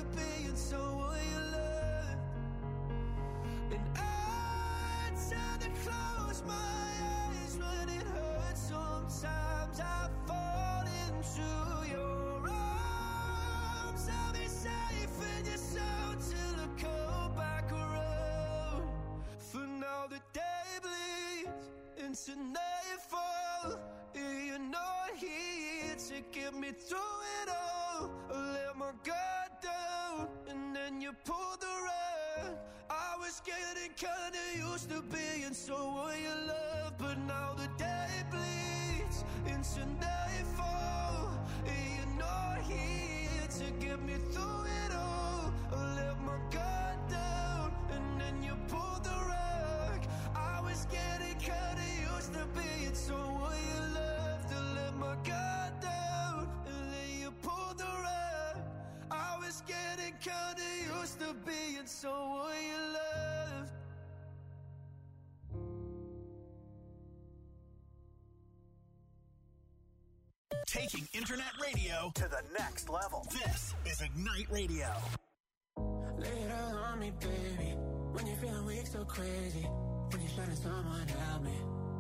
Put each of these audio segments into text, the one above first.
to be and someone you love. And I tend to close my eyes when it hurts. Sometimes I fall into your arms. I'll be safe in your soul till I come back around. For now the day bleeds into nightfall. You're not here to get me through it all. I let my guard down and then you pulled the rug. I was getting kinda used to being someone you love, but now the day bleeds into nightfall. You're not here to get me through it all. I let my guard down and then you pulled the rug. I was getting kinda used to being someone you love, to let my guard down and then you pulled the rug. I was getting kinda used to being someone you loved. Taking internet radio to the next level. This is Ignite Radio. Lay it all on me, baby. When you're feeling weak, so crazy. When you're shining, someone help me.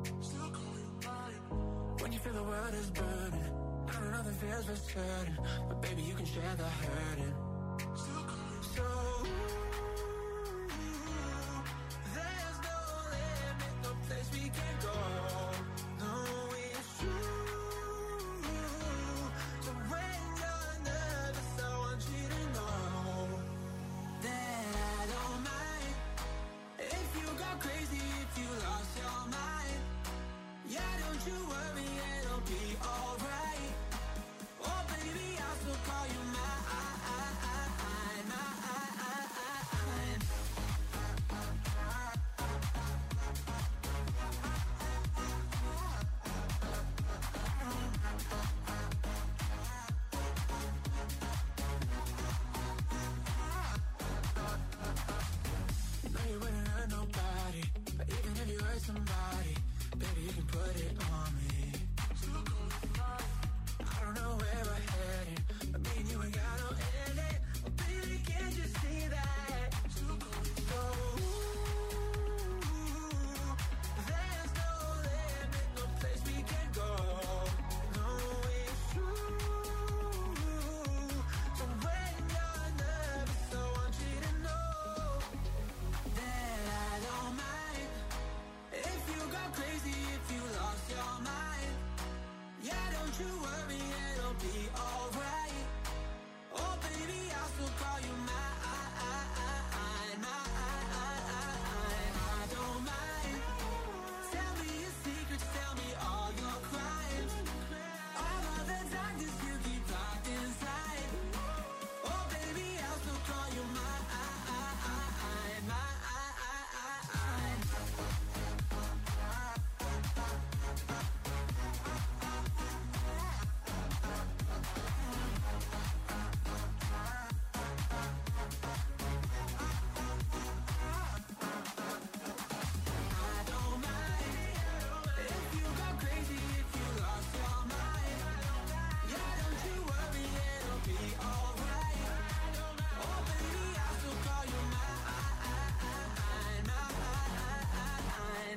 When you feel the world is burning, I don't know the feels for certain, but baby, you can share the hurting. So there's no limit, no place we can go. No, it's true. So when you're nervous, I want you to know that I don't mind if you go crazy, if you lost your mind. Yeah, don't you worry, it'll be alright. Oh baby, I'll still call you mine. You wouldn't hurt nobody, but even if you hurt somebody, baby, you can put it on me. I don't know where we're headed, but me and you ain't got no ending. Oh, baby, can't you see that? So, there's no limit, no place we can go. No, it's true. So when you're nervous, I want you to know that I don't mind if you go crazy, if you lost your mind. Yeah, don't you worry, it'll be alright. Oh baby, I'll still call you mine. I don't mind. Tell me your secrets, tell me all your crimes, all of the darkness you keep locked inside. Oh baby, I'll still call you mine. I don't mind if you go crazy, if you lost your mind. Yeah, don't you worry, it'll be alright. Oh baby, I'll still call you mine.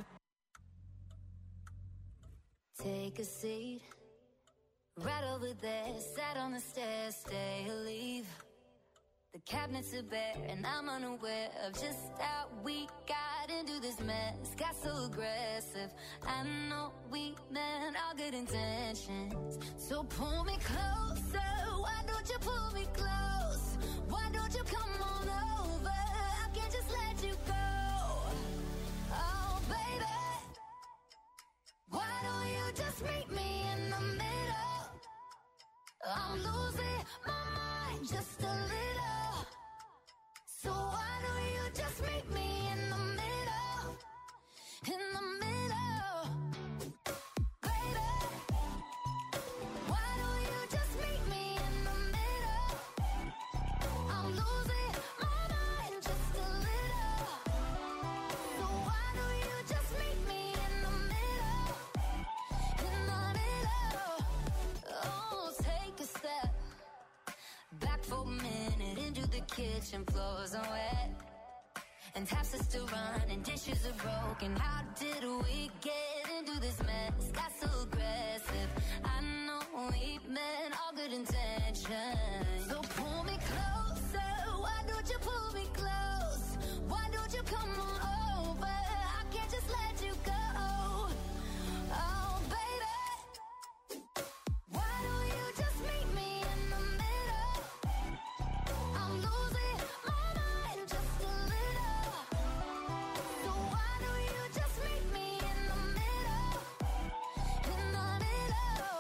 Take a seat, right over there, sat on the stairs, stay or leave. The cabinets are bare and I'm unaware of just how we got into this mess. Got so aggressive, I know we meant all good intentions. So pull me closer, why don't you pull me close? Why don't you come on over, I can't just let you go. Oh baby, why don't you just meet me in the middle? I'm losing my mind just a little. So why don't you just meet me in the middle? In the middle. Baby, why don't you just meet me in the middle? I'm losing my mind just a little. So why don't you just meet me in the middle? In the middle. Oh, take a step back for a minute and you, the kitchen floors are wet. And taps are still running, dishes are broken. How did we get into this mess? Got so aggressive. I know we meant all good intentions. So pull me closer. Why don't you pull me close? Why don't you come on over? I can't just let you go. Oh, baby. Why don't you just meet me in the middle? I'm losing my mind just a little. So why don't you just meet me in the middle? In the middle.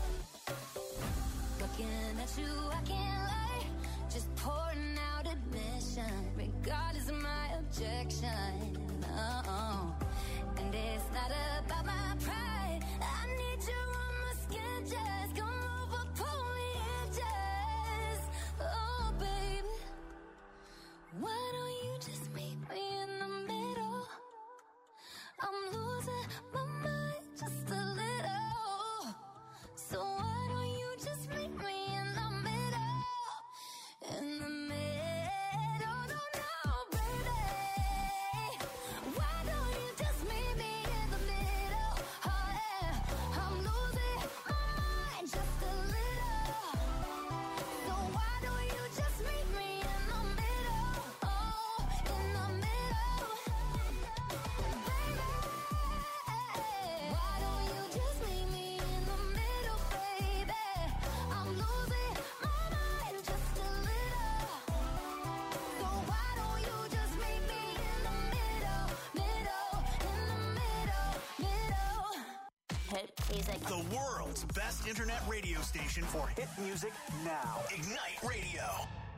Looking at you, I can't lie. Just pouring out admission, regardless of my objection. Oh, and it's not about my pride. I need you on my skin, just come over, pull me in, just. Oh, baby, why don't you just meet me in the middle? I'm losing my mind just a little. So why don't you just meet me in the middle? In the middle, no, baby. Why don't you just meet me in the middle? Oh, yeah. I'm losing my mind just a little. So why don't you just meet me in the middle? Oh, in the middle. Baby, why don't you just meet me in the middle, baby? I'm losing my mind just a little. So why don't you just meet me in the middle, in the middle. Hit music. The world's best internet radio station for hit music now. Ignite Radio.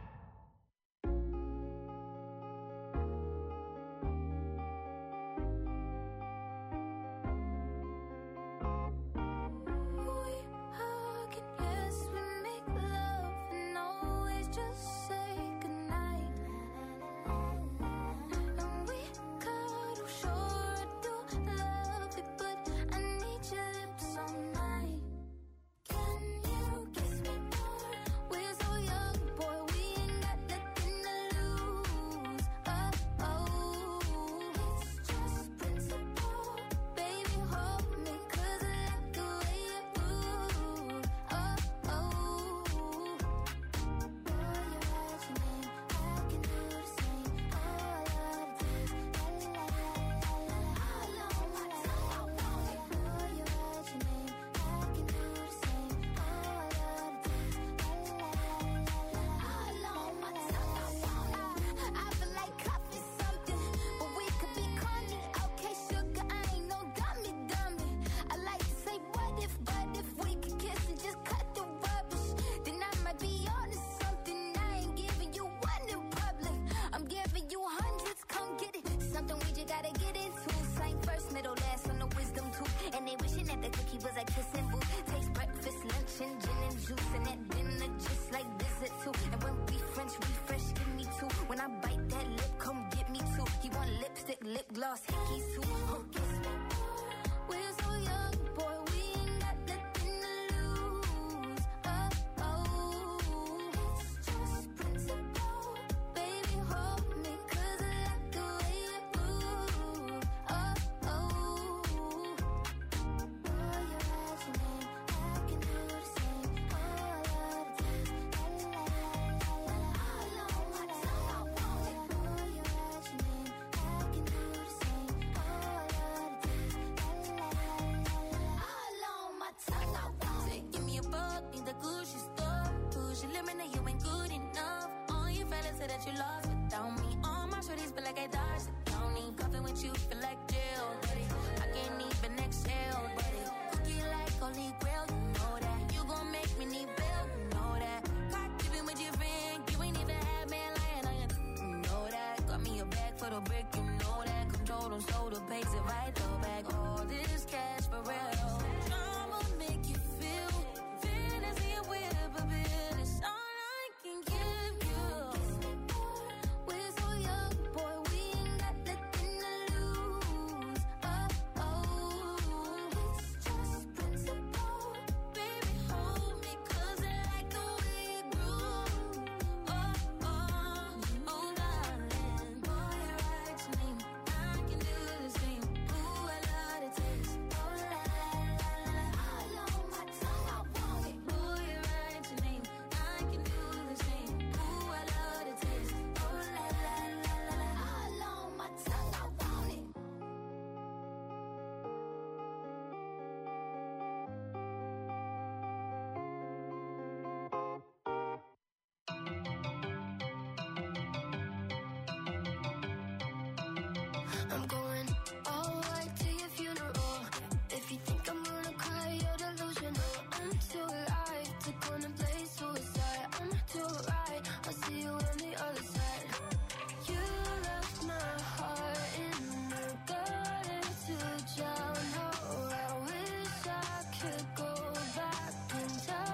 We hug and yes, we make love and always just say goodnight. And we cuddle, sure I do love it, but I need your lips all night. Can you kiss me more? We're so young, boy, we ain't got nothing to lose. Oh, it's just principle. Baby, hold me, 'cause I like the way you move. Oh, boy, you write your name, I can do the same. All I gotta do is la la la la la. All on my tongue, I want it. Boy, you write your name, I can do the same. All I gotta do is la la la la la. All on my tongue, I want it. I feel like coffee something, but we could be corny. Okay, sugar, I ain't no dummy. I like to say what if, but if we could kiss and just cut the rubbish, then I might be on to something. I ain't giving you one in public, I'm giving you hundreds, come get it. Something we just gotta get into. Same first, middle, last on the wisdom tooth. And they wishing that the cookie was like kissing booth. Taste breakfast, lunch, and gin and juice. And at dinner, just like visit too. And when we French refresh, give me two. When I bite that lip, come get me two. He want lipstick, lip gloss, hickeys too. Oh, kiss me more. We're so young, boy, we ain't got nothing to lose. Oh, it's just principle. Baby, hold me, 'cause I like the way you move. Oh, boy, you write your name, I can do the same. All I gotta do is la la la la la. All on my tongue, I want it. Boy, you write your name, I can do the same. All I gotta do is la la la la la. All on my tongue, I want it. Give me a buck, need the Gucci store. Push your limit, now you ain't good enough. All your fellas say that you lost without me. All my shorties feel like I dodged the county. Coffee with you feel like jail, buddy. I can't even exhale, buddy. Cookie like holy grail, you know that. You gon' make me need bail, you know that. Got keeping with your friend, you ain't even had man lying on you. You know that. Got me a bag for the brick, you know that. Control them, slow the pace, it right though back. All this cash for real. I'ma make you feel fantasy and whip a bit. It's all I can give you. Kiss me more. We're so young, boy, we ain't got nothing to lose. Oh, it's just principle. I'm going all white to your funeral. If you think I'm gonna cry, you're delusional. I'm too alive to contemplate suicide. I'm too right, I'll see you on the other side. You left my heart in the gutter to drown. Oh, I wish I could go back in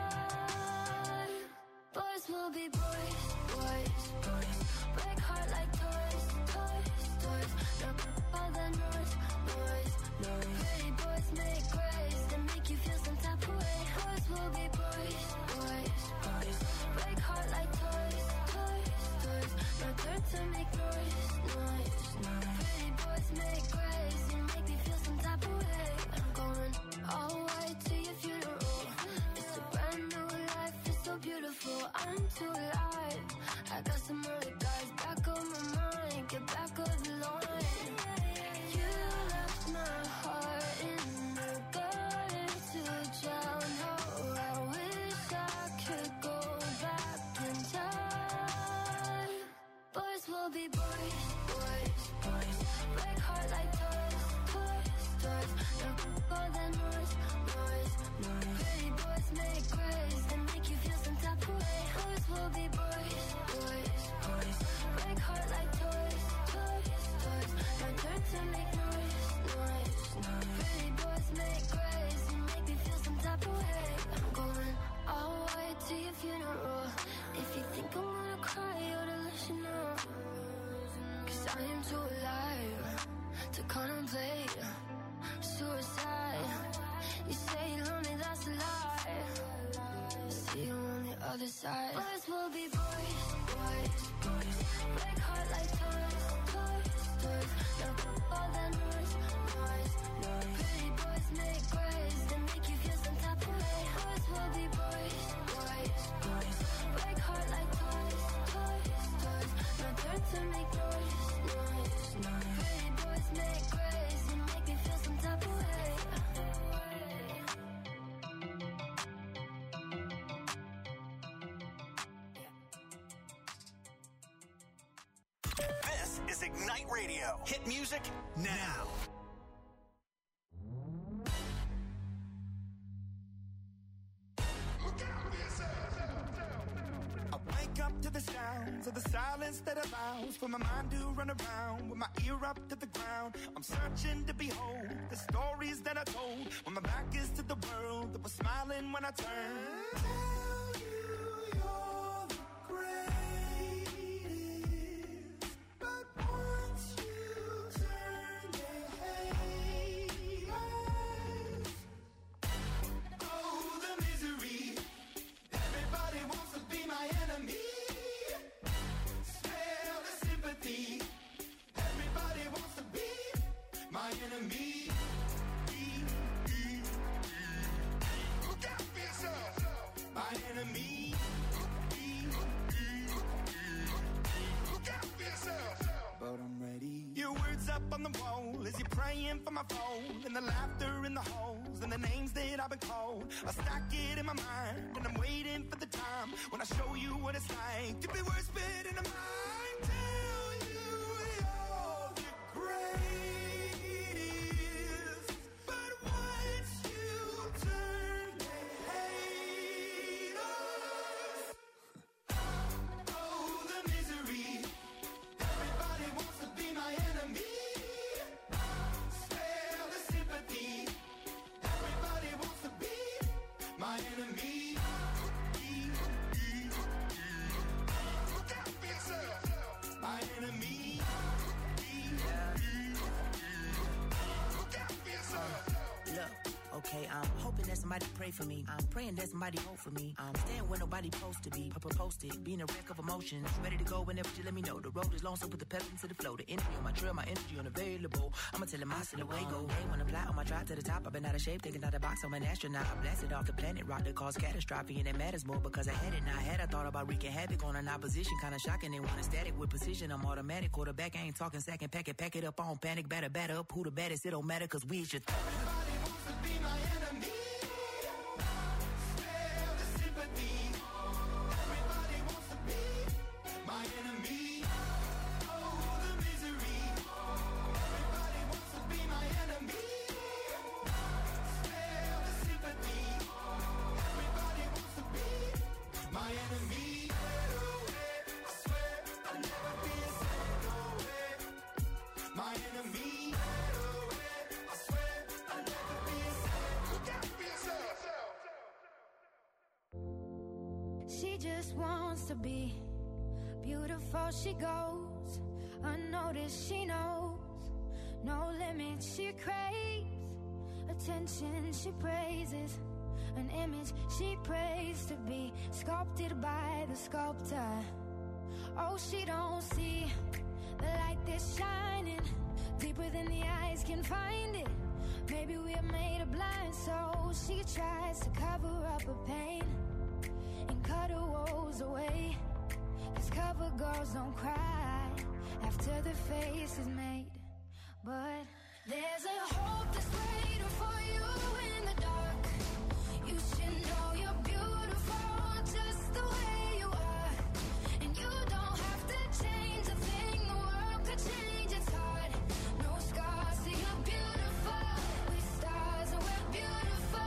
time. Boys will be boys, boys, boys. Break heart like toys, toys, toys. Now all the noise, noise, noise. Pretty boys make grace and make you feel some type of way. Boys will be boys, boys, boys. Break heart like toys, toys, toys. Now turn to make noise, noise, noise. Pretty boys make grace and make me feel some type of way. I'm going all white to your funeral. It's a brand new life, it's so beautiful. I'm too alive. I got some other guys back on my mind. Get back on the line. You left my heart in the gutter to drown. Oh, I wish I could go back in time. Boys will be boys, boys, boys. Break heart like toys, toys, toys. Now all the noise, noise, noise. Pretty boys make grace and make you feel some type of way. Boys will be boys, boys, boys. Break heart like toys, toys, toys. Now turn to make noise, noise, noise. Pretty boys make grace and make me feel some type of way. I'm going all white to your funeral. If you think I'm gonna cry, you ought to listen up. 'Cause I am too alive to contemplate suicide. You say you're lonely, that's a lie. See you on the other side. Boys will be boys, boys, boys. Break heart like toys, toys, toys. Now all the noise, noise, noise. Pretty boys make grace and make you feel some type of way. Boys will be boys, boys, boys. Break heart like toys, toys, toys. Now turn to make noise, noise, noise. Pretty boys make grace and make me feel some type of way. This is Ignite Radio. Hit music now. I wake up to the sounds of the silence that allows for my mind to run around with my ear up to the ground. I'm searching to behold the stories that I told when my back is to the world that was smiling when I turned. Tell you you're the greatest, but once you turn, they hate us. Oh, the misery. Everybody wants to be my enemy. Smell the sympathy. Everybody wants to be my enemy. Look out for yourself. My enemy. Look out for yourself. But I'm ready. Your words up on the wall as you're praying for my phone, and the laughter in the halls and the names that I've been called. I stack it in my mind and I'm waiting for the time when I show you what it's like to be worse fit in a mind. Tell you you're the greatest, but once you turn, they hate us. Oh, the misery. Everybody wants to be my enemy. Spare the sympathy. Everybody wants to be my enemy. Look out for yourself. My enemy. Look out for yourself. Look, okay, I'm hoping that somebody pray for me. I'm praying that somebody hope for me. I'm staying where nobody supposed to be. Posted, being a wreck of emotions. Ready to go whenever you let me know. The road is long, so put the pedal into the flow. The energy on my trail, my energy unavailable. I'ma tell him I said away go. Hey, when I fly on my drive to the top, I've been out of shape, thinking out the box. I'm an astronaut. I blasted off the planet, rock that caused catastrophe, and it matters more because I had it. Now I had I thought about wreaking havoc on an opposition, kinda shocking. They want a static with precision. I'm automatic, quarterback. I ain't talking second, pack it up on panic, batter up. Who the baddest? It don't matter, cause we should. Everybody wants to be my enemy. Spare the sympathy. Everybody wants to be my enemy. Oh, the misery. just wants to be beautiful. She goes unnoticed, she knows no limit. She craves attention, she praises an image she prays to be sculpted by the sculptor. Oh, she don't see the light that's shining deeper than the eyes can find it. Maybe we're made of blind, so she tries to cover up her pain and cut her woes away. 'Cause cover girls don't cry after the face is made. But there's a hope that's waiting for you in the dark. You should know you're beautiful just the way you are. And you don't have to change a thing, the world could change, it's hard. No scars, see you're beautiful. With stars and we're beautiful.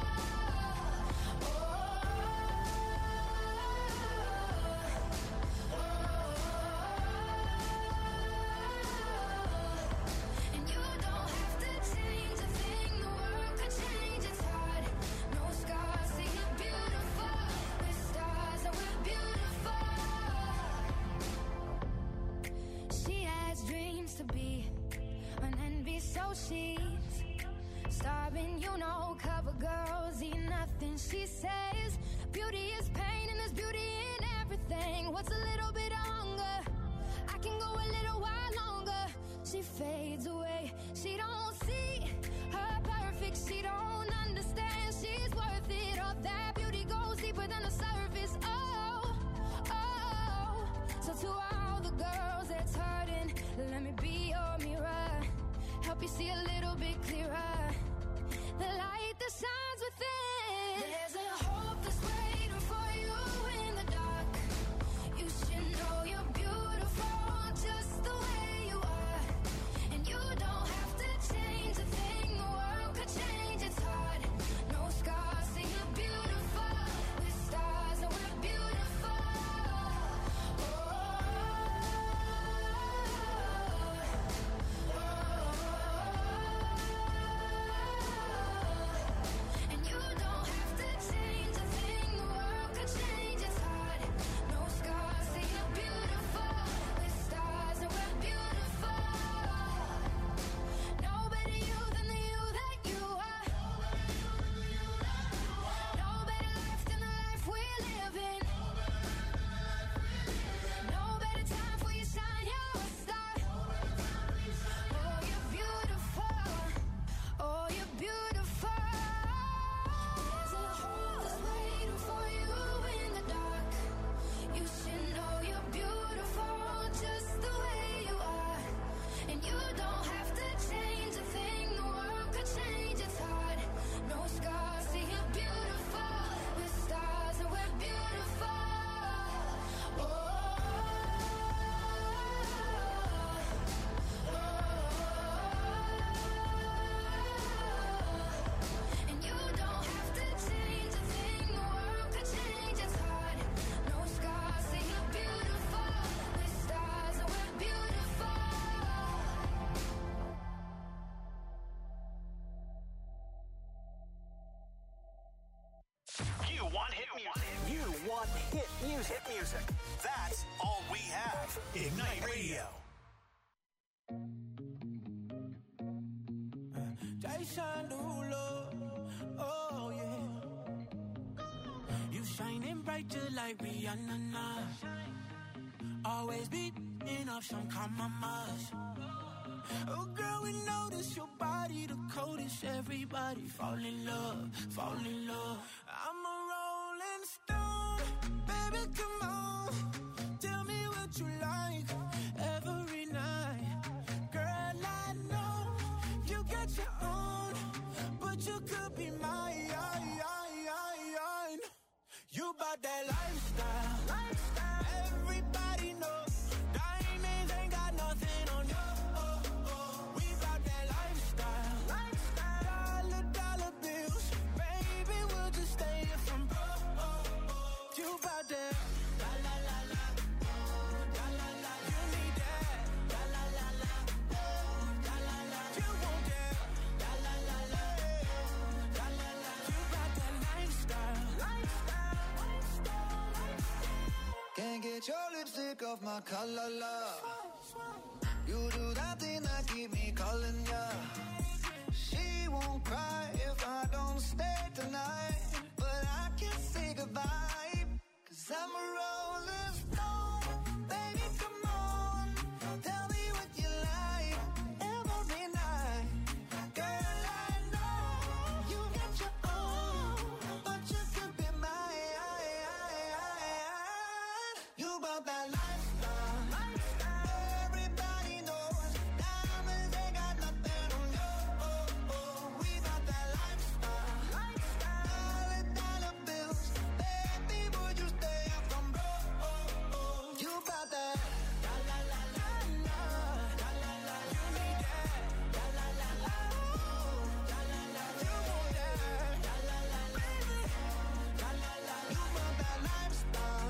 And you don't have to change a thing, the world could change, it's hard. No scars, see you're beautiful. With stars and we're beautiful. She has dreams to be an envy, so she's starving, you know. Cover girls eat nothing, she says. Beauty is pain and there's beauty in everything. What's a little bit of hunger? I can go a little while longer. She fades away, she don't see her perfect, she don't understand she's worth it. All that beauty goes deeper than the surface. Oh, oh. So to all the girls that's hurting, let me be your mirror, help you see a little bit clearer, the light that shines within. There's a hope that's waiting for you in the dark. You should know you're beautiful just the way you are. And you don't have to change a thing, the world could change, it's hard. No scars, see you're beautiful. With stars and we're beautiful. And you don't have to change a thing, the world could change, it's hard. No scars, see you're beautiful. With stars and we're beautiful. No better you than the you that you are. No better life than the life we're living. No better time for you shine, you're a star. Oh, you're beautiful. Oh, you're beautiful. There's a hope that's waiting for you in the dark. You should know you're beautiful just the way you are. And you don't have to change a thing, the world could change, it's hard. No scars, see you're beautiful. With stars and we're beautiful. And you don't have to change a thing, the world could change, it's hard. No scars, see you're beautiful. With stars and we're beautiful. You want hit music. You want hit music. Hit music. That's all we have. Ignite Radio. Jason Derulo, oh yeah. You shining bright just like Rihanna now. Always beating up some compromise. Oh girl, we notice your body the coldest. Everybody fall in love, fall in love. I'm a rolling stone, baby, come on. Tell me what you like every night. Girl, I know you got your own, but you could be mine. You bout that lifestyle. Everybody knows diamonds ain't got nothing on you. We bout that lifestyle. Dollar bills, baby, we'll just stay sick of my color love. You do that thing that keep me calling ya. She won't cry if I don't stay tonight, but I can't say goodbye, 'cause I'm a rolling stone. Baby, come on, tell me what you like every night. Girl, I know you got your own, but you could be mine. You bought that lifestyle. Everybody knows diamonds ain't got nothing on you. We bought that lifestyle. Dollar bills, baby, would you stay up from broke? You bought that. La la la la la, la la la. You need that. La la la la, la la la. You want that. La la la la, la la la. You bought that lifestyle.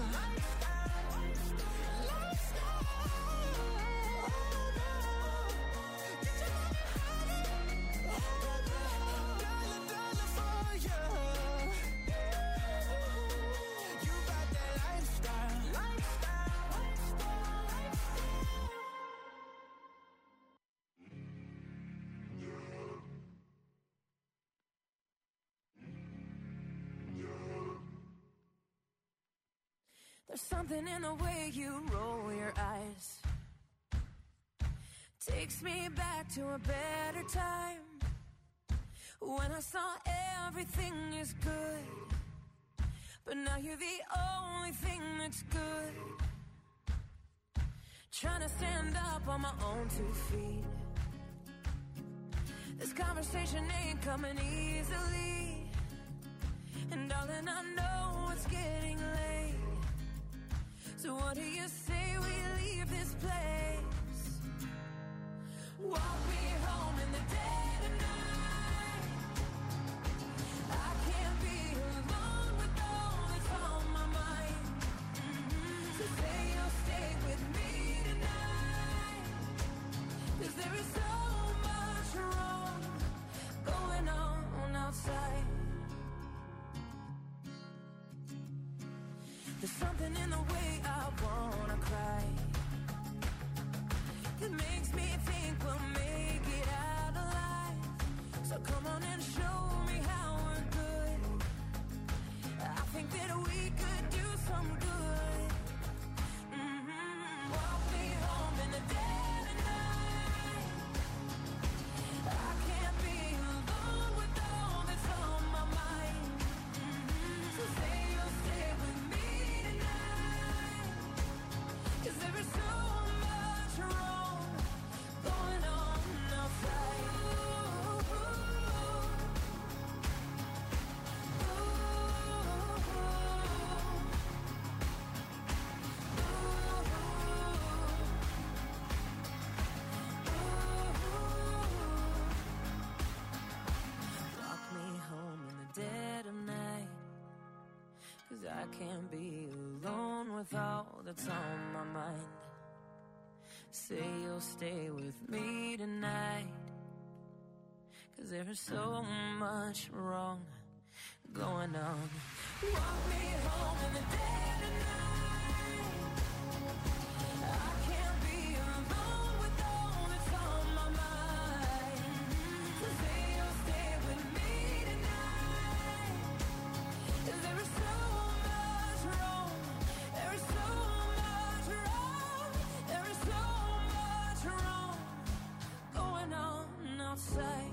There's something in the way you roll your eyes, takes me back to a better time, when I saw everything is good, but now you're the only thing that's good. Trying to stand up on my own 2 feet. This conversation ain't coming easily, and darling, I know it's getting late. So what do you say we leave this place? Walk me home in the dead of night. I can't be alone with all that's on my mind. So say you'll stay with me tonight, 'cause there is so much wrong going on outside. There's something in the way I wanna cry that makes me think we'll make it out alive. So come on and show me how we're good. I think that we could do some good. Walk me home in the dead of night. I can't be alone with all that's on my mind. So say you'll stay with me, 'cause there is so much wrong going on outside. Walk me home in the dead of night, 'cause I can't be alone with all that's on my mind. Say you'll stay with me tonight, 'cause there is so much wrong going on. Walk me home in the dead of night. I can't be alone with all that's on my mind. So say you'll stay with me tonight, 'cause there is so much wrong. There is so much wrong. There is so much wrong going on outside.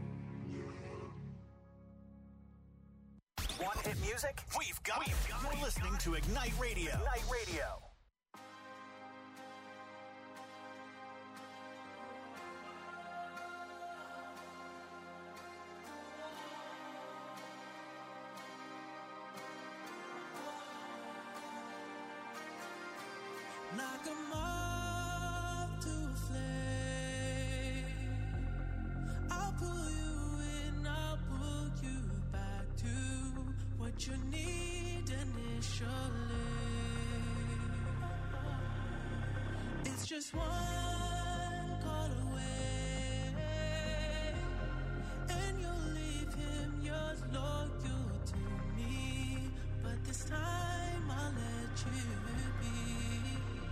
Want hit music? We've got it. You're listening to Ignite Radio. Ignite Radio. Knock 'em off to a flame. I'll pull you in, I'll pull you back to what you need initially. It's just one call away, and you'll leave him yours loyal to me. But this time I'll let you be.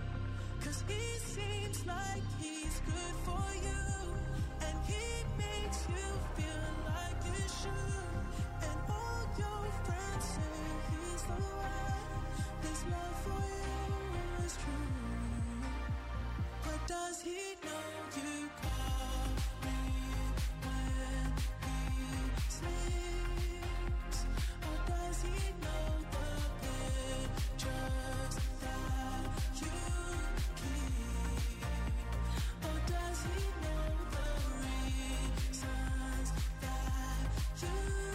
he seems like he's good for you, and he makes you feel like you should. And all your friends say he's the one. His love for you is true. But does he know you call me when he sleeps? Or does he know the pictures that you keep? Or does he know the reasons that you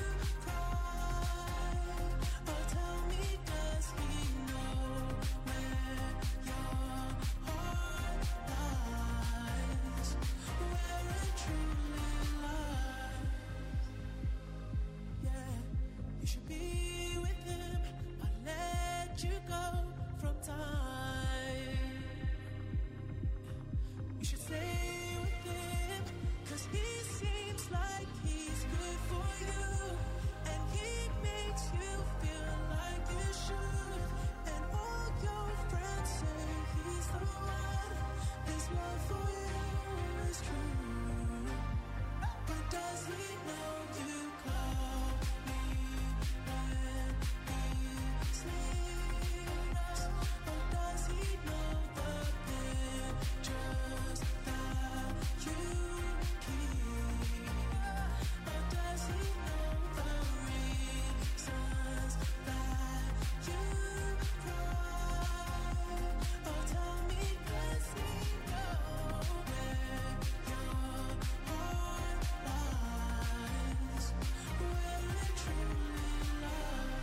cry? Or tell me, does he know where your heart lies? Where it truly lies? Yeah, you should be with him, but let you go from time. You should stay with him, 'cause he seems like he's good for you, and he makes you feel like you should. And all your friends say he's the one. His love for you is true. But does he know you call me when he sleeps? Or does he know the pictures that you keep? Or does he know the reasons that you cry? Or tell me, does he know where your heart lies? Where it truly lies?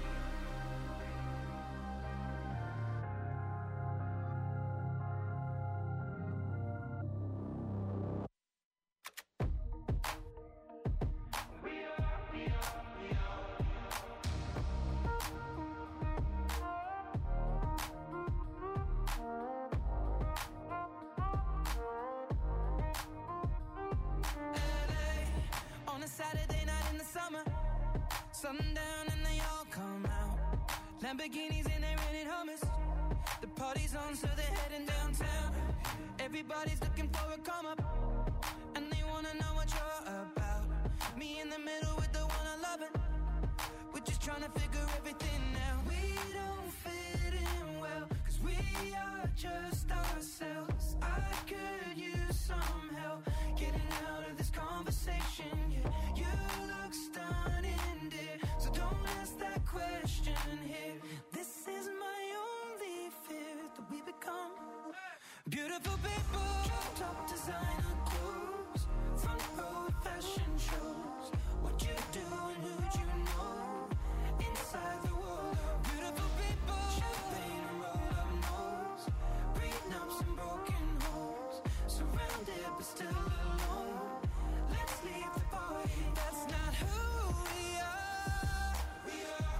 LA, on a Saturday night in the summer, sundown and they all come out. Lamborghinis and they rented Hummers. The party's on, so they're heading downtown. Everybody's looking for a come up, and they wanna know what you're about. Me in the middle with the one I love it. We're just trying to figure everything out. We don't fit in well, 'cause we are just ourselves. I could use some help getting out of this conversation. Yeah, you look stunning, dear, so don't ask that question here. This is my only fear, that we become beautiful people. Top designer clothes, front row fashion shows. What you do and who'd you know? Inside the world of beautiful people. Champagne and roll up nose, prenups and broken homes. Surrounded but still alone. Let's leave the party. That's not who we are. We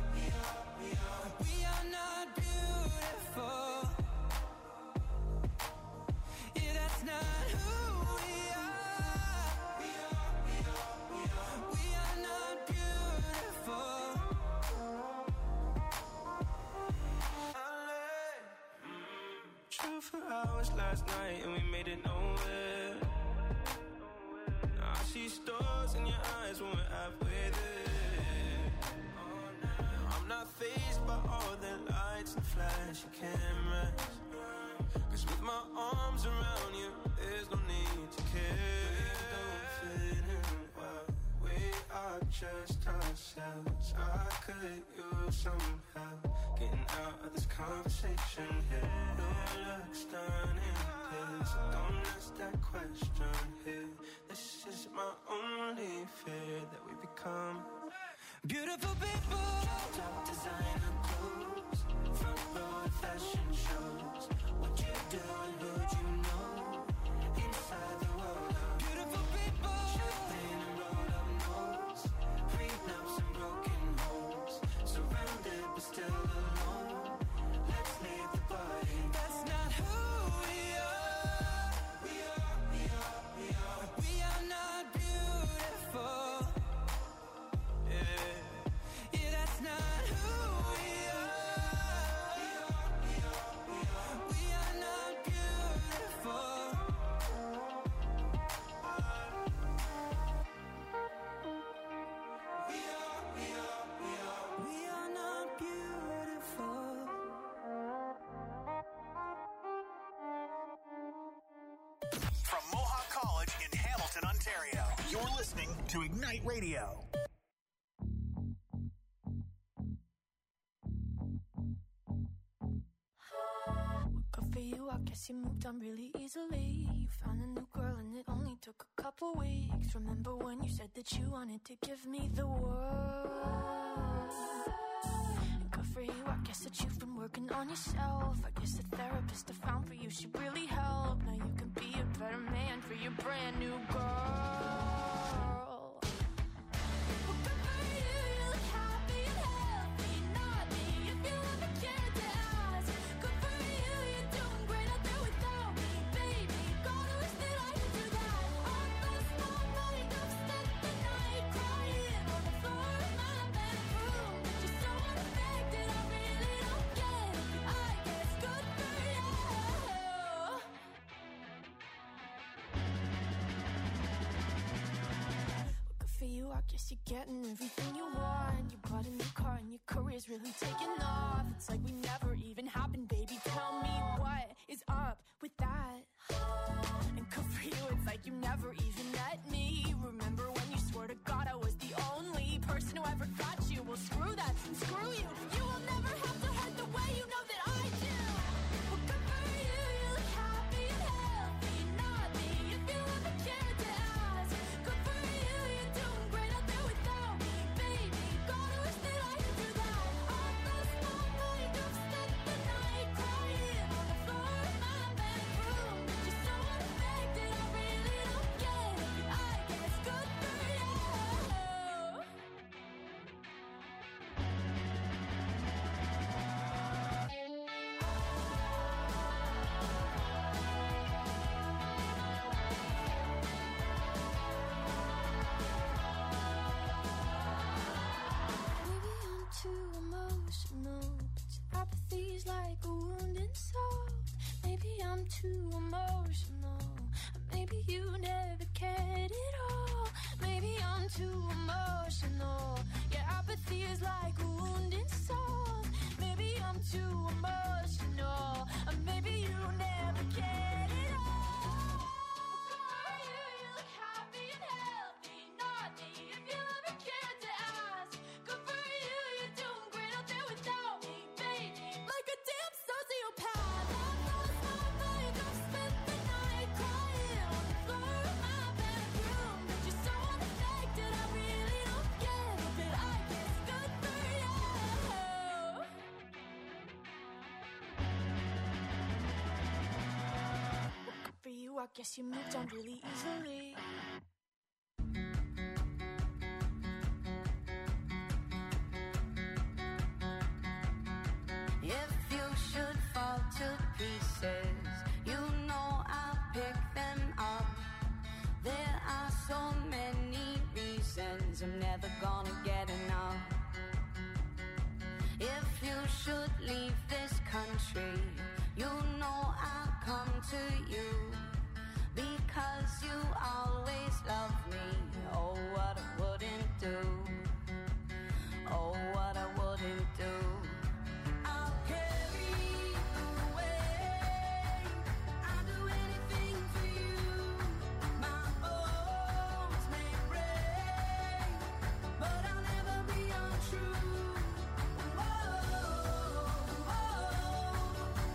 are not beautiful. Yeah, that's not who we are. We are not beautiful. True for hours last night and we made it nowhere. Now I see stars in your eyes when we're halfway there. I'm not fazed by all the lights and flashy cameras, 'cause with my arms around you, there's no need to care. We don't fit in well, we are just ourselves. I could use some help getting out of this conversation here. You look stunning, please, so don't ask that question here. This is my only fear, that we become beautiful people. Top designer clothes, front row fashion shows. What you do and who'd you know? Inside the world of beautiful people. Champagne and roll up nose, prenups and broken homes. Surrounded but still alone. Let's leave the party. That's not who we are. We are not beautiful. Yeah, that's listening to Ignite Radio. Good for you, I guess you moved on really easily. You found a new girl and it only took a couple weeks. Remember when you said that you wanted to give me the world? And good for you, I guess that you've been working on yourself. I guess the therapist I found for you should really help. Now you can be a better man for your brand new girl. I guess you're getting everything you want. You bought a new car and your career's really taking off. It's like we never even happened, baby. Tell me what is up with that? And good for you, it's like you never even met me. Remember when you swore to God I was the only person who ever got you? Well, screw that and screw you. You will never have to hurt the way you know that I do. Well, good for you, you look happy and healthy. Not me, if you ever cared to ask. Good for you, you're doing great out there without me, baby. Gotta wish that I could do that. I lost my mind, I've spent the night crying on the floor of my bedroom. Just so unaffected, I really don't get it. But I guess good for you. Maybe I'm too emotional, but your apathy's like a wounded soul. Maybe I'm too emotional, or maybe you never cared at all. Maybe I'm too emotional, your apathy is like a wounded soul. Maybe I'm too emotional, or maybe you never cared at all. You look happy and healthy, not me, if you ever cared to ask. Good for you, you're doing great out there without me, baby. Like a damn sociopath. I lost my mind, I've spent the night crying on the floor of my bedroom. But you're so unaffected, I really don't get it. But I guess good for you. Well, good for you, I guess you moved on really easily. If you should fall to pieces, you know I'll pick them up. There are so many reasons I'm never gonna get enough. If you should leave this country, you know I'll come to you. Because you always love me. Oh, what I wouldn't do. Oh, what I wouldn't do. I'll carry you away. I'll do anything for you. My bones may break, but I'll never be untrue. Whoa, whoa.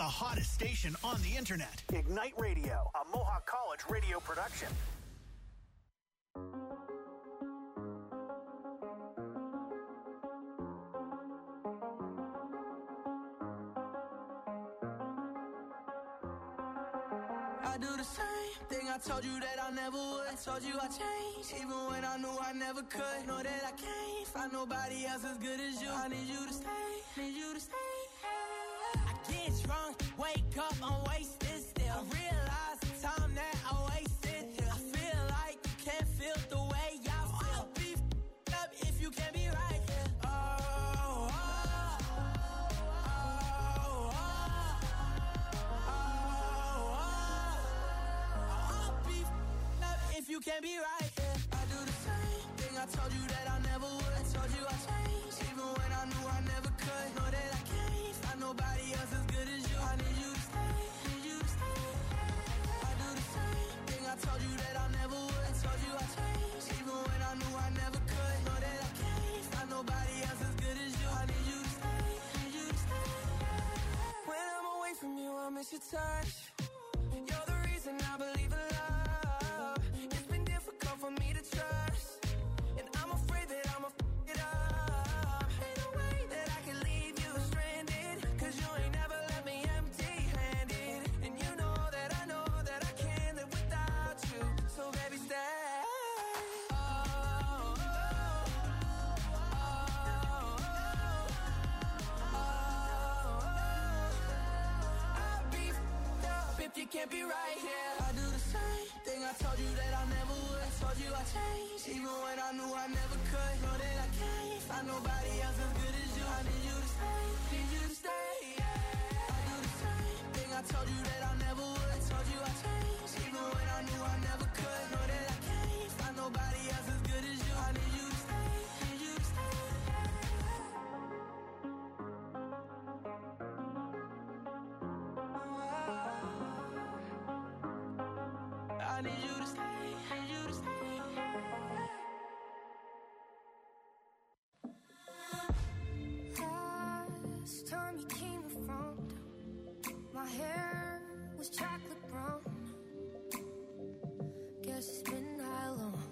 the hottest station on the internet. Ignite Radio, a Mohawk College radio production. I do the same thing I told you that I never would. I told you I changed, even when I knew I never could. Know that I can't find nobody else as good as you. I need you to stay, need you to stay. I get drunk, wake up, I'm wasted still. I realize the time that I wasted here. I feel like you can't feel the way I feel. I'll be f***ed up if you can't be right here. If you can't be right, yeah. I do the same thing I told you that I never would. I told you I changed, even when I knew I never could. Know that I can't find nobody else as good as you. I need you to stay, need you to stay. I do the same thing I told you that I never would. I told you I changed, even when I knew I never could. Know that I can't find nobody else as good as you. I need you to stay, need you to stay. When I'm away from you, I miss your touch. You're the reason I believe in love. For me to trust, and I'm afraid that I'ma f*** it up. Ain't no way that I can leave you stranded, cause you ain't never left me empty-handed. And you know that I can't live without you. So baby, stay. I'll be f***ed up if you can't be right here. I do the same thing I told you that I never would. Told you I changed, even when I knew I never could. Know that I can't find nobody else as good as you. I need you to stay, need you to stay. I do the same thing I told you that I never would. Told you I changed, even when I knew I never could. Know that I can't find nobody else as good as you. I need you to stay, need you to stay. I need you to stay, need you to stay. Last time you came around, my hair was chocolate brown. Guess it's been that long.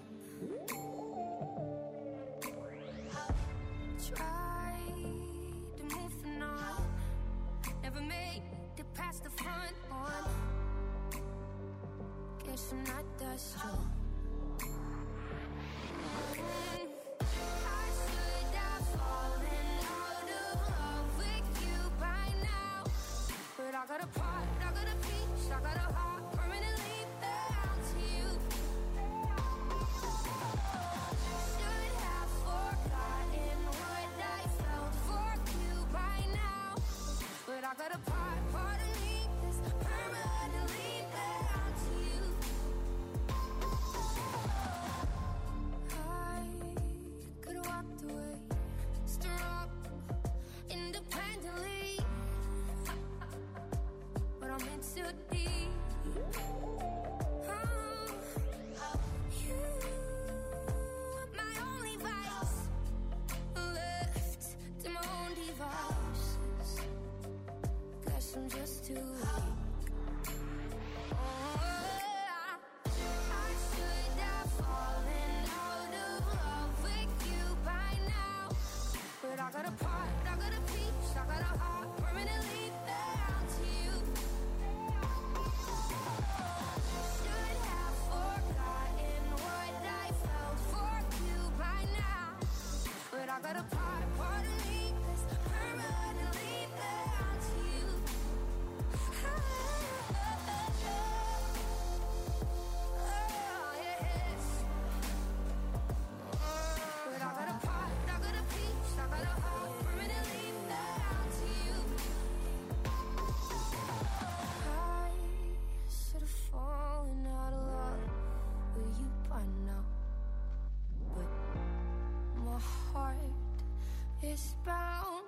Tried to move on, never made it past the front one. Guess I'm not that strong. I should have fallen out of love with you by now. But I got a part, I got a piece, I got a heart permanently bound to you. Should have forgotten what I felt for you by now. But I got a part of me that's permanently bound to you. I could have walked away, strong, independently, but I'm in too deep. You, my only vice, left to my own devices. Guess I'm just too weak. I should have fallen out of love with you by now. But I got a part, I got a piece, I got a heart permanently bound to you. Should have forgotten what I felt for you by now. But I got a part of me that's permanently bound to you. Oh, yes. But I got a part, I got a piece, I got a heart permanently bound to you. I should have fallen out of love with you by now. But my heart is bound,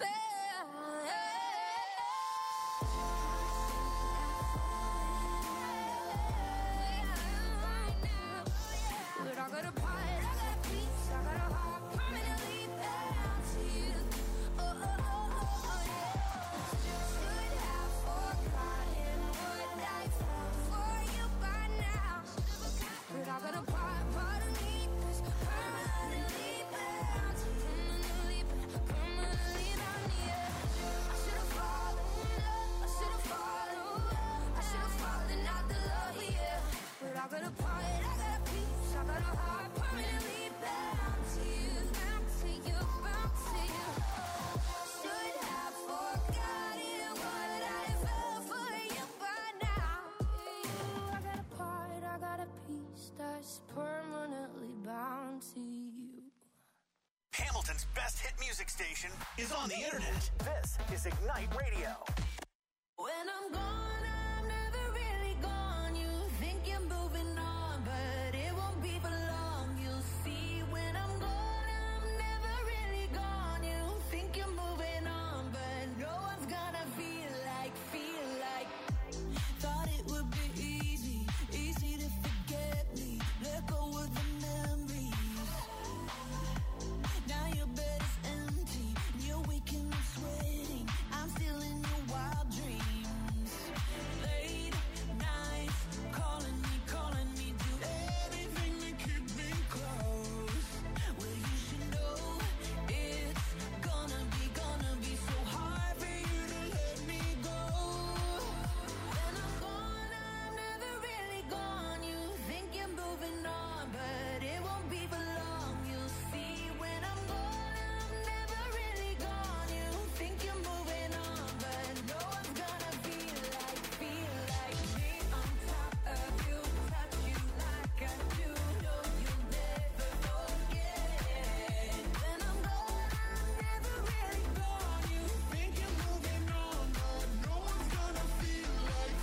but I got a part, I got a piece, I got a heart permanently bound to you. Oh, yeah. Should have Hamilton's best hit music station is on the internet. This is Ignite Radio. When I'm gone, I'm never really gone. You think you're moving on, but it won't be for long. You'll see when I'm gone, I'm never really gone. You think you're moving on, but no one's gonna feel like. Thought it would be easy to forget me. Let go of the memories. Now your bed is empty, and you're waking up sweating. I'm still in your wild dreams. Late nights, calling me, do everything to keep me close. Well, you should know it's gonna be so hard for you to let me go. When I'm gone, I'm never really gone. You think you're moving on, but it won't be for long. You'll see when I'm gone, I'm never really gone. You think you're moving on, but no one's gonna feel like me on top of you, touch you like I do. No, you'll never forget. When I'm gone, I'm never really gone. You think you're moving on, but no one's gonna feel like.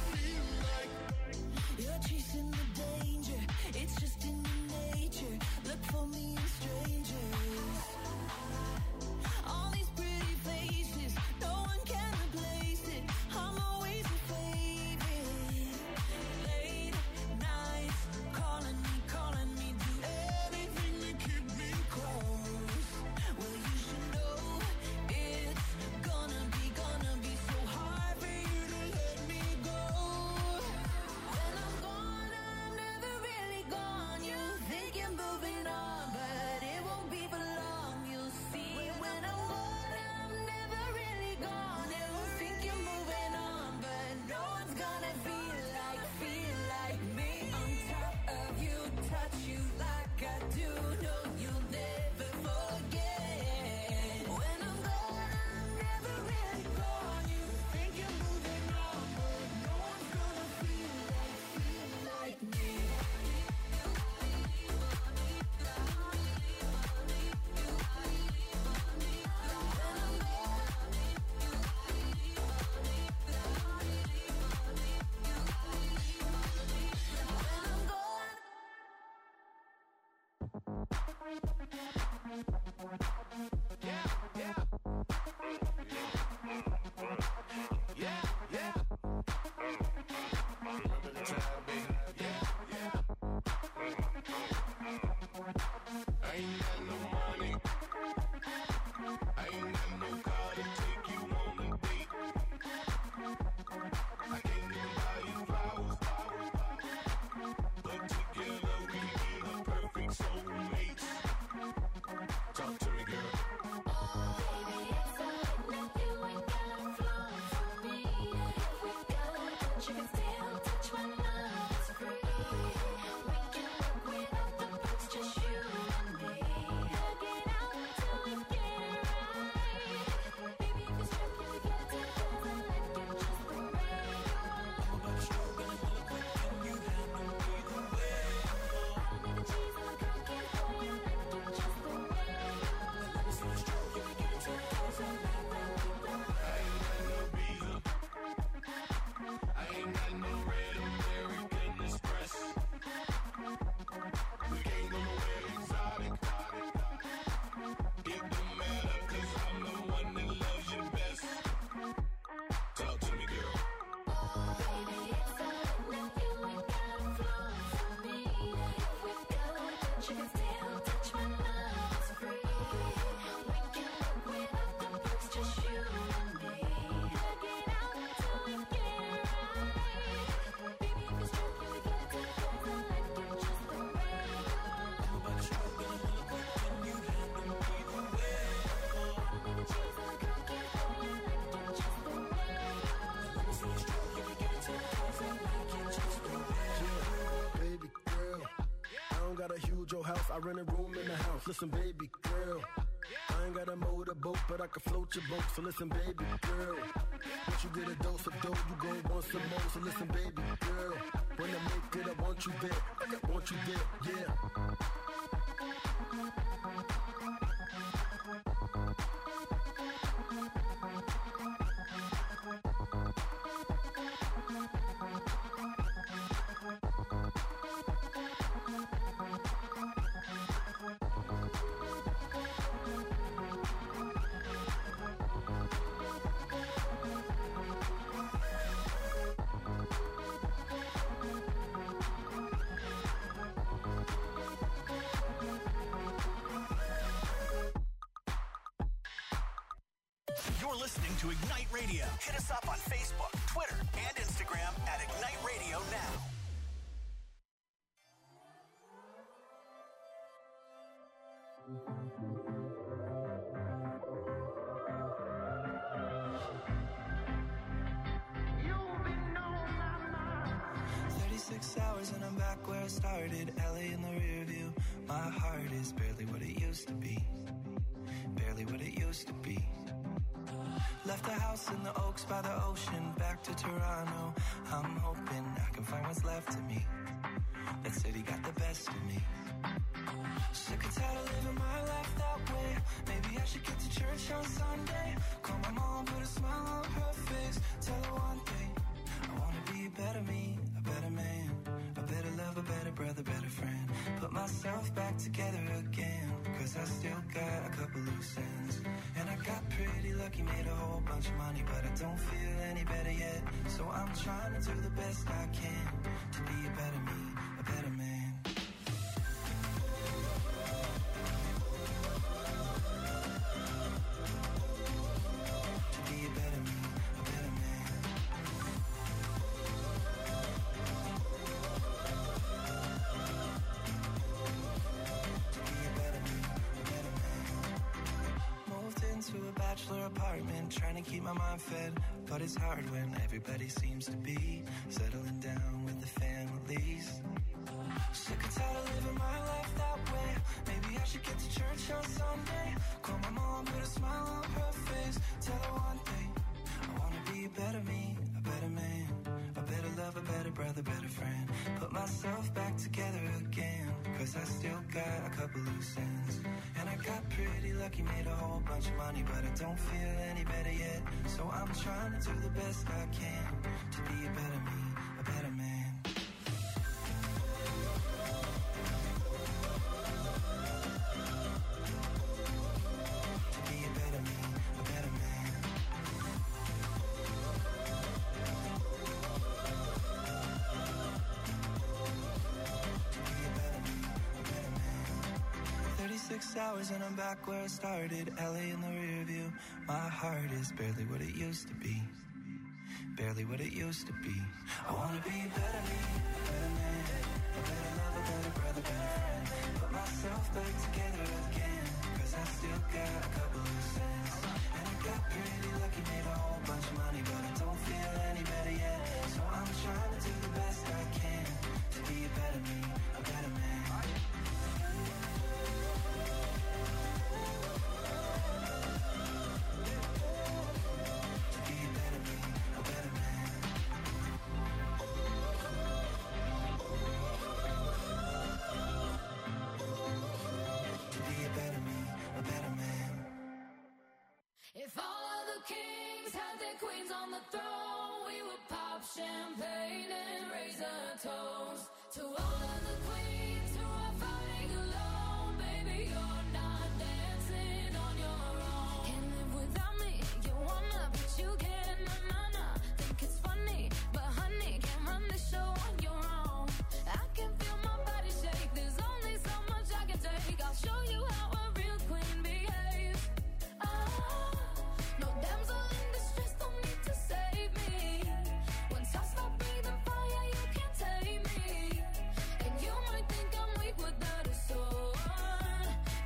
You're chasing the danger, it's just in your nature. Look for me in strangers. All these pretty faces, no one can replace it. I'm always your favorite. Late nights, calling me, do everything to keep me close. Well, you should know it's gonna be so hard for you to let me go. When I'm gone, I'm never really gone. You think you're moving on, but it won't be for long. You'll see when I'm gone, I'm never really gone. You think you're moving on, but no one's gonna feel like me on top of you, touch you like I do. No, you'll never forget. When I'm gone, I'm never really gone. You think you're moving on, but no one's gonna feel like me. got a huge old house, I rent a room in the house. Listen, baby girl, I ain't got a motorboat, but I can float your boat. So listen, baby girl, once you get a dose of dough, you gon' want some more. So listen, baby girl, when I make it, I want you there. I want you there, yeah. You're listening to Ignite Radio. Hit us up on Facebook, Twitter, and Instagram at Ignite Radio Now. You've been on my mind. 36 hours and I'm back where I started. LA in the rear view. My heart is barely what it used to be. Barely what it used to be. Left the house in the Oaks by the ocean. Back to Toronto. I'm hoping I can find what's left of me. That city got the best of me. Sick and tired of living my life that way. Maybe I should get to church on Sunday. Call my mom, put a smile on her face. Tell her one thing, I wanna be a better me, a better man, a better lover, better brother, better friend. Put myself back together again, cause I still got a couple loose ends. And I got pretty lucky, made a whole bunch of money, but I don't feel any better yet. So I'm trying to do the best I can to be a better me, a better man. To a bachelor apartment, trying to keep my mind fed, but it's hard when everybody seems to be settling down with the families. Sick and tired of living my life that way. Maybe I should get to church on Sunday. Call my mom, put a smile on her face. Tell her one thing, I wanna be a better me, a better man, a better lover, better brother, better friend. Put myself back together again, cause I still got a couple loose ends. And I got pretty lucky, made a whole bunch of money, but I don't feel any better yet. So I'm trying to do the best I can to be a better me, a better man. To be a better me, a better man. To be a better me, a better man. 36 hours and I'm back where I started. LA in the rear view. My heart is barely what it used to be. Barely what it used to be. I wanna be a better me, a better man, a better lover, better brother, better friend. Put myself back together again, cause I still got a couple loose ends. And I got pretty lucky, made a whole bunch of money, but I don't feel any better yet. So I'm trying to do the best I can to be a better me, a better man. If all of the kings had their queens on the throne, we would pop champagne and raise a toast to all of the queens who are fighting alone. Baby, you're not dancing on your own. Can't live without me, you wanna, but you can't. Nah. Think it's funny, but honey, can't run the show on your own. I can feel my body shake, there's only so much I can take. I'll show you how a real queen behaves. No damsel in distress, don't need to save me. Once I stop breathing fire, you can't tame me. And you might think I'm weak without a sword,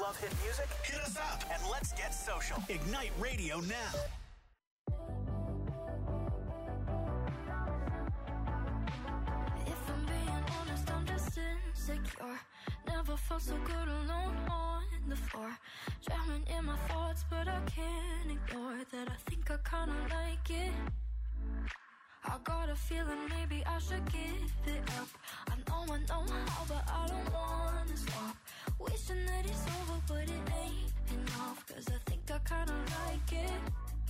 love hit music? Hit us up and let's get social. Ignite Radio now. If I'm being honest, I'm just insecure. Never felt so good alone on the floor. Drowning in my thoughts, but I can't ignore that I think I kinda like it. I got a feeling maybe I should give it up. I know how, but I don't wanna stop. Wishing that it's over, but it ain't enough. Cause I think I kinda like it.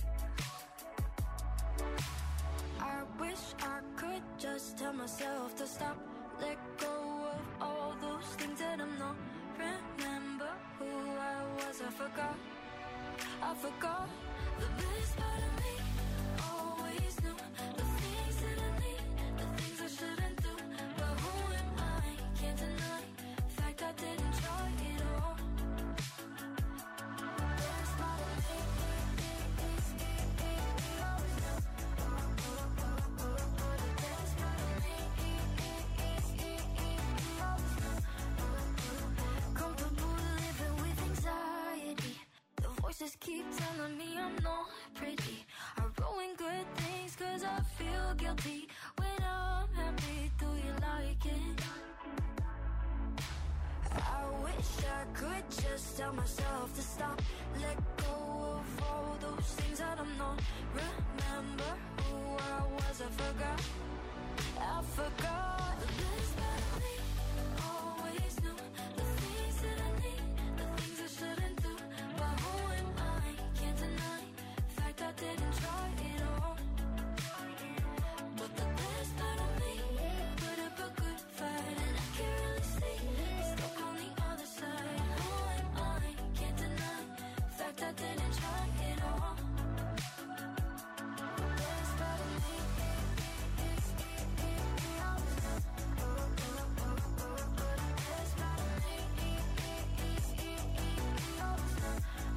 I wish I could just tell myself to stop. Let go of all those things that I'm not. Remember who I was, I forgot the best part of me. Always knew the things that I need, the things I shouldn't do. But who am I? Can't deny the fact I didn't try it all. The best part of me is always know. The best part of me is always know. Comfortable living with anxiety. The voices keep telling me I'm not pretty. I ruin good things cause I feel guilty. When I'm happy, do you like it? I wish I could just tell myself to stop. Let go of all those things that I'm not. Remember who I was, I forgot. The best part of me. Always knew the things that I need, the things I shouldn't do. But who am I? Can't deny the fact I didn't try it all. But the best part of me put up a good fight, and I can't really see stuck on the other side. Who am I? Can't deny the fact I didn't try it all. The best part of me is always know. The best part of me always know.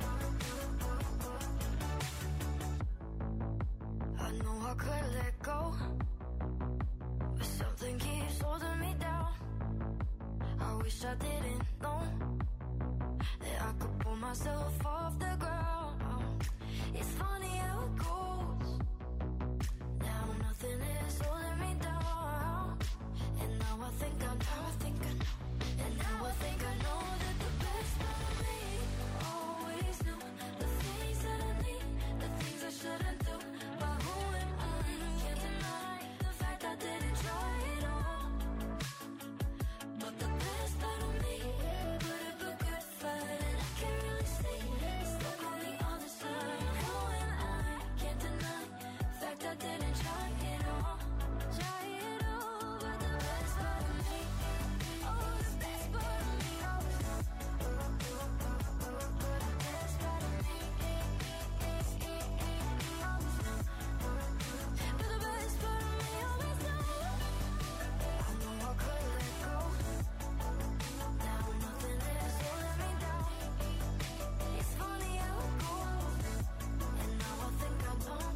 I know I could let go, but something keeps holding me down. I wish I didn't know that I could pull myself off the ground. It's funny how it goes. Now nothing is holding me down. And now I think I know. And now I think I know that the best part of me always knew the things that I need, the things I shouldn't do. But who am I? Can't deny the fact I didn't try it all. But the best part of me put up a good fight, and I can't really see stuck on the other side. Who am I? Can't deny the fact I didn't try it all. But the best part of me, oh, the best part of me always know. The best part of me always know. But the best part of me always know. I know I could let go. Now nothing is holding me down. It's funny how it goes. And now I think I don't.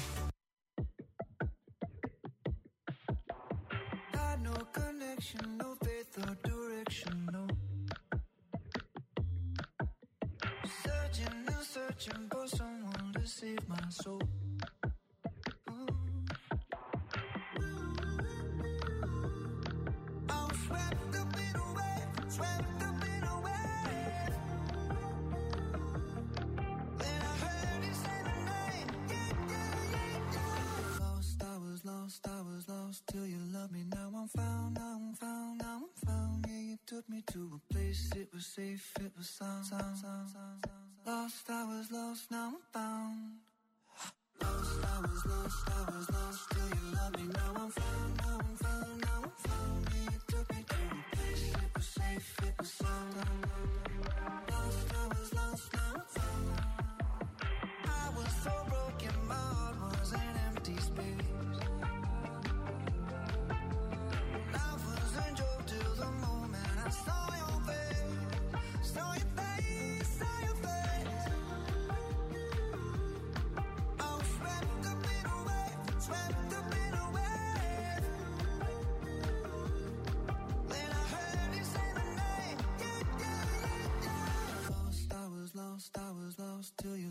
Got no connection, no faith or direction, no. Searching and searching for someone to save my soul. I'm swept up in a wave, swept up in a wave. Then I heard you say my name, yeah. Lost, I was lost till you loved me. Now I'm found, yeah, you took me to a place, it was safe, it was sound. Lost, I was lost, now I'm found.